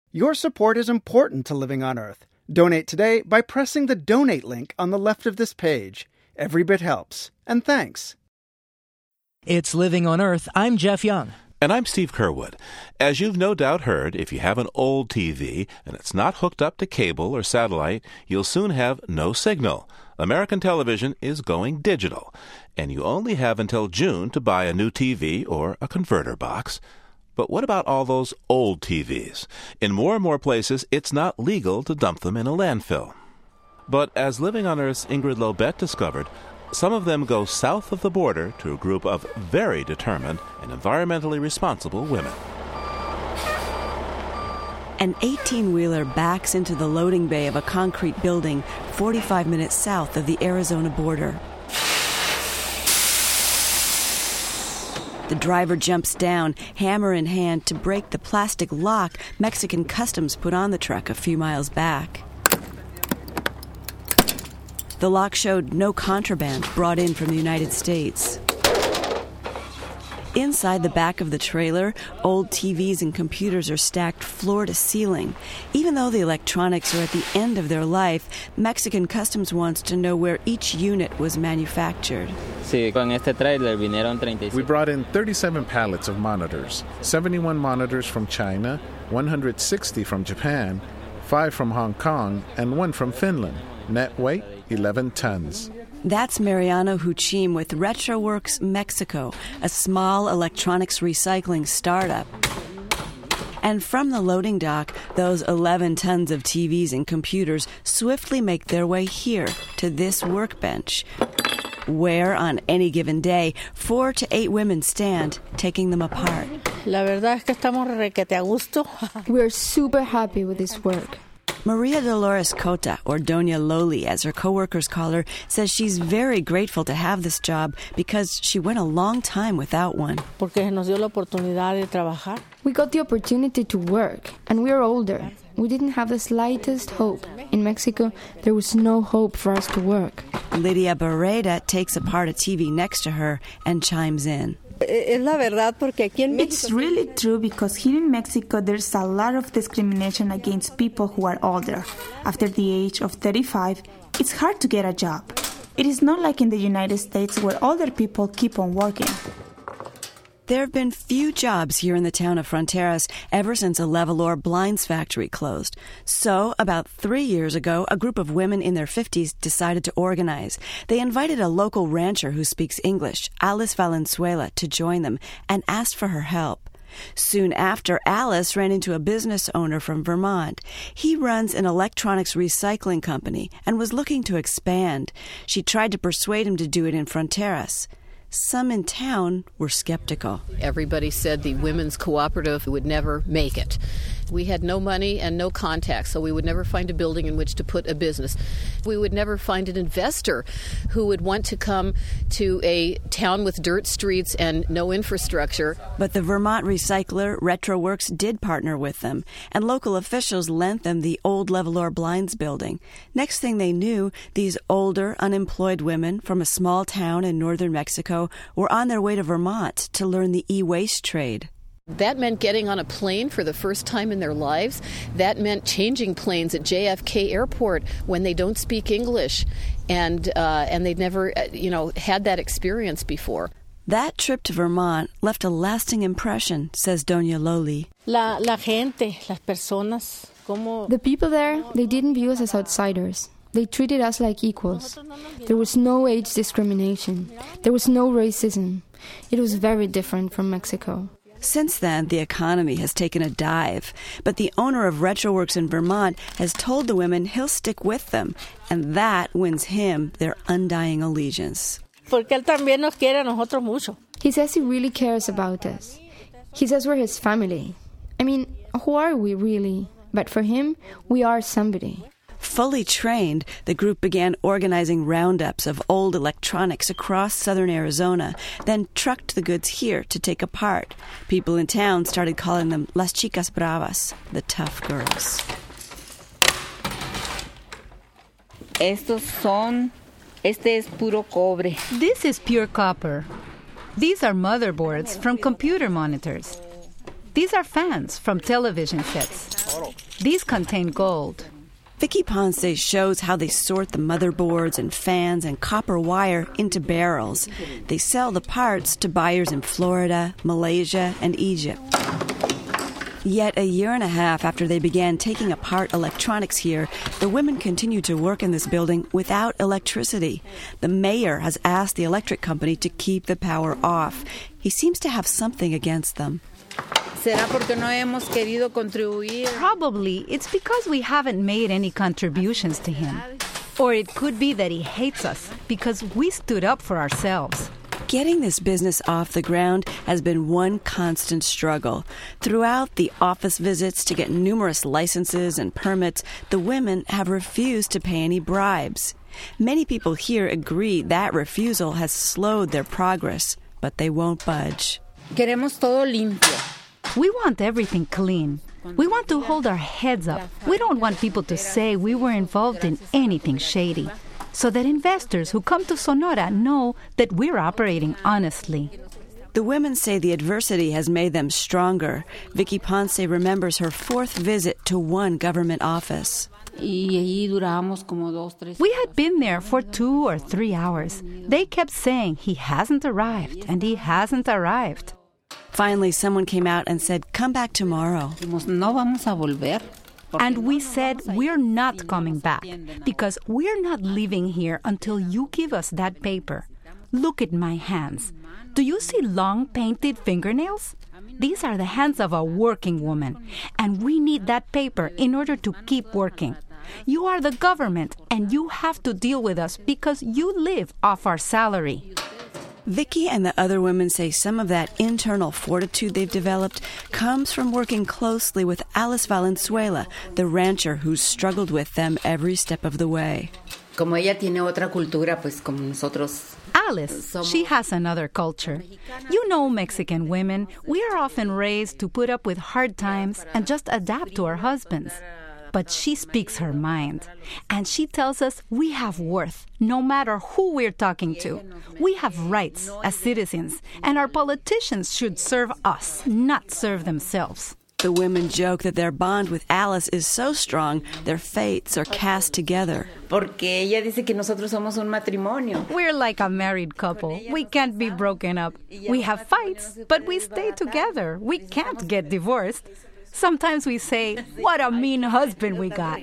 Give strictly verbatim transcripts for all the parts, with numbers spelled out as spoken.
Your support is important to Living on Earth. Donate today by pressing the donate link on the left of this page. Every bit helps. And thanks. It's Living on Earth. I'm Jeff Young. And I'm Steve Kerwood. As you've no doubt heard, if you have an old T V and it's not hooked up to cable or satellite, you'll soon have no signal. American television is going digital, and you only have until June to buy a new T V or a converter box. But what about all those old T Vs? In more and more places, it's not legal to dump them in a landfill. But as Living on Earth's Ingrid Lobet discovered, some of them go south of the border to a group of very determined and environmentally responsible women. An eighteen-wheeler backs into the loading bay of a concrete building forty-five minutes south of the Arizona border. The driver jumps down, hammer in hand, to break the plastic lock Mexican Customs put on the truck a few miles back. The lock showed no contraband brought in from the United States. Inside the back of the trailer, old T Vs and computers are stacked floor to ceiling. Even though the electronics are at the end of their life, Mexican Customs wants to know where each unit was manufactured. We brought in thirty-seven pallets of monitors, seventy-one monitors from China, one hundred sixty from Japan, five from Hong Kong, and one from Finland. Net weight, eleven tons. That's Mariano Huchim with RetroWorks Mexico, a small electronics recycling startup. And from the loading dock, those eleven tons of T Vs and computers swiftly make their way here to this workbench, where on any given day, four to eight women stand, taking them apart. La verdad es que estamos requete a gusto. We're super happy with this work. Maria Dolores Cota, or Doña Loli, as her coworkers call her, says she's very grateful to have this job because she went a long time without one. Porque nos dio la oportunidad de trabajar. We got the opportunity to work, and we're older. We didn't have the slightest hope. In Mexico, there was no hope for us to work. Lydia Barreda takes apart a T V next to her and chimes in. It's really true because here in Mexico there's a lot of discrimination against people who are older. After the age of thirty-five, it's hard to get a job. It is not like in the United States where older people keep on working. There have been few jobs here in the town of Fronteras ever since a Levolor blinds factory closed. So, about three years ago, a group of women in their fifties decided to organize. They invited a local rancher who speaks English, Alice Valenzuela, to join them and asked for her help. Soon after, Alice ran into a business owner from Vermont. He runs an electronics recycling company and was looking to expand. She tried to persuade him to do it in Fronteras. Some in town were skeptical. Everybody said the women's cooperative would never make it. We had no money and no contacts, so we would never find a building in which to put a business. We would never find an investor who would want to come to a town with dirt streets and no infrastructure. But the Vermont recycler, RetroWorks, did partner with them, and local officials lent them the old Levolor Blinds building. Next thing they knew, these older, unemployed women from a small town in northern Mexico were on their way to Vermont to learn the e-waste trade. That meant getting on a plane for the first time in their lives. That meant changing planes at J F K Airport when they don't speak English, and uh, and they'd never, you know, had that experience before. That trip to Vermont left a lasting impression, says Doña Loli. La, la gente, las personas, como... The people there, they didn't view us as outsiders. They treated us like equals. There was no age discrimination. There was no racism. It was very different from Mexico. Since then, the economy has taken a dive, but the owner of RetroWorks in Vermont has told the women he'll stick with them, and that wins him their undying allegiance. Porque él también nos quiere a nosotros mucho. He says he really cares about us. He says we're his family. I mean, who are we really? But for him, we are somebody. Fully trained, the group began organizing roundups of old electronics across southern Arizona, then trucked the goods here to take apart. People in town started calling them Las Chicas Bravas, the tough girls. Estos son, este es puro cobre. This is pure copper. These are motherboards from computer monitors. These are fans from television sets. These contain gold. Vicky Ponce shows how they sort the motherboards and fans and copper wire into barrels. They sell the parts to buyers in Florida, Malaysia, and Egypt. Yet a year and a half after they began taking apart electronics here, the women continue to work in this building without electricity. The mayor has asked the electric company to keep the power off. He seems to have something against them. Probably it's because we haven't made any contributions to him. Or it could be that he hates us because we stood up for ourselves. Getting this business off the ground has been one constant struggle. Throughout the office visits to get numerous licenses and permits, the women have refused to pay any bribes. Many people here agree that refusal has slowed their progress, but they won't budge. Queremos todo limpio. We want everything clean. We want to hold our heads up. We don't want people to say we were involved in anything shady, so that investors who come to Sonora know that we're operating honestly. The women say the adversity has made them stronger. Vicky Ponce remembers her fourth visit to one government office. We had been there for two or three hours. They kept saying he hasn't arrived, and he hasn't arrived. Finally, someone came out and said, "Come back tomorrow." And we said, we're not coming back, because we're not leaving here until you give us that paper. Look at my hands. Do you see long painted fingernails? These are the hands of a working woman, and we need that paper in order to keep working. You are the government, and you have to deal with us because you live off our salary. Vicky and the other women say some of that internal fortitude they've developed comes from working closely with Alice Valenzuela, the rancher who's struggled with them every step of the way. Como ella tiene otra cultura, pues como nosotros. Alice, she has another culture. You know Mexican women, we are often raised to put up with hard times and just adapt to our husbands. But she speaks her mind, and she tells us we have worth, no matter who we're talking to. We have rights as citizens, and our politicians should serve us, not serve themselves. The women joke that their bond with Alice is so strong, their fates are cast together. Porque ella dice que nosotros somos un matrimonio. We're like a married couple. We can't be broken up. We have fights, but we stay together. We can't get divorced. Sometimes we say, what a mean husband we got.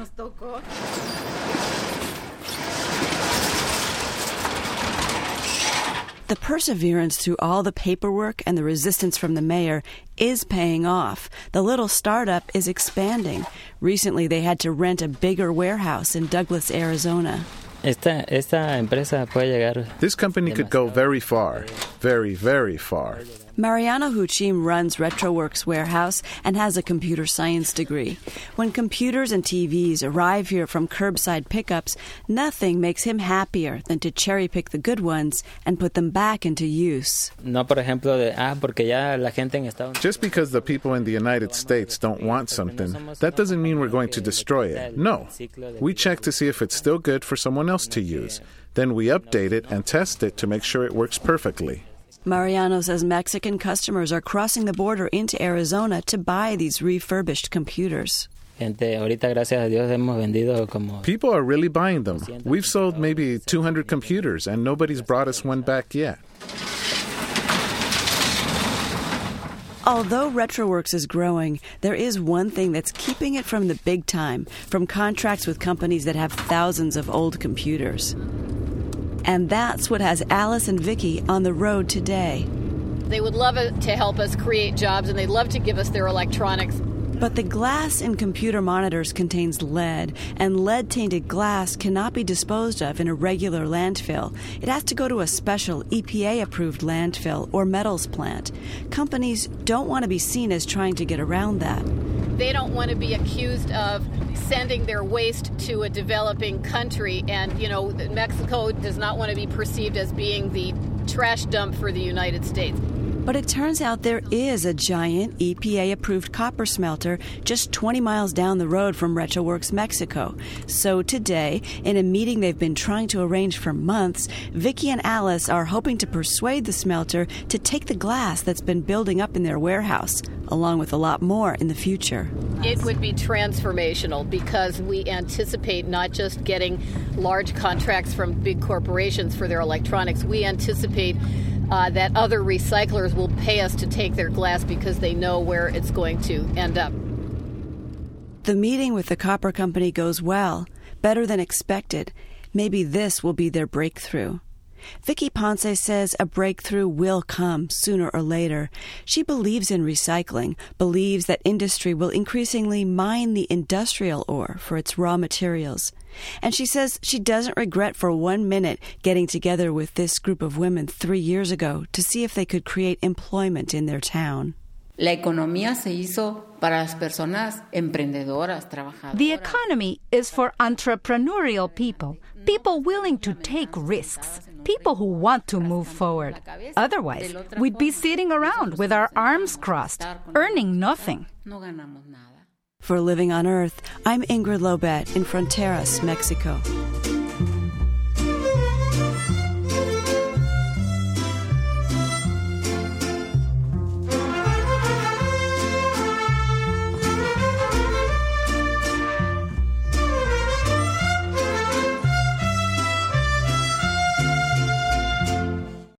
The perseverance through all the paperwork and the resistance from the mayor is paying off. The little startup is expanding. Recently, they had to rent a bigger warehouse in Douglas, Arizona. Esta, esta empresa puede llegar. This company could go very far, very, very far. Mariano Huchim runs RetroWorks Warehouse and has a computer science degree. When computers and T Vs arrive here from curbside pickups, nothing makes him happier than to cherry-pick the good ones and put them back into use. No, por ejemplo, de, ah, porque ya la gente en Estados Unidos. Just because the people in the United States don't want something, that doesn't mean we're going to destroy it. No. We check to see if it's still good for someone else to use. Then we update it and test it to make sure it works perfectly. Mariano says Mexican customers are crossing the border into Arizona to buy these refurbished computers. Gente, ahorita, gracias a Dios, hemos vendido como... People are really buying them. We've sold maybe two hundred computers, and nobody's brought us one back yet. Although RetroWorks is growing, there is one thing that's keeping it from the big time, from contracts with companies that have thousands of old computers. And that's what has Alice and Vicky on the road today. They would love it to help us create jobs, and they'd love to give us their electronics. But the glass in computer monitors contains lead, and lead-tainted glass cannot be disposed of in a regular landfill. It has to go to a special E P A-approved landfill or metals plant. Companies don't want to be seen as trying to get around that. They don't want to be accused of sending their waste to a developing country, and, you know, Mexico does not want to be perceived as being the trash dump for the United States. But it turns out there is a giant E P A-approved copper smelter just twenty miles down the road from Retroworks, Mexico. So today, in a meeting they've been trying to arrange for months, Vicky and Alice are hoping to persuade the smelter to take the glass that's been building up in their warehouse, along with a lot more in the future. It would be transformational because we anticipate not just getting large contracts from big corporations for their electronics. We anticipate uh, that other recyclers will pay us to take their glass because they know where it's going to end up. The meeting with the copper company goes well, better than expected. Maybe this will be their breakthrough. Vicky Ponce says a breakthrough will come sooner or later. She believes in recycling, believes that industry will increasingly mine the industrial ore for its raw materials. And she says she doesn't regret for one minute getting together with this group of women three years ago to see if they could create employment in their town. La economía se hizo para las personas emprendedoras, trabajadoras. The economy is for entrepreneurial people, people willing to take risks, people who want to move forward. Otherwise, we'd be sitting around with our arms crossed, earning nothing. For Living on Earth, I'm Ingrid Lobet in Fronteras, Mexico.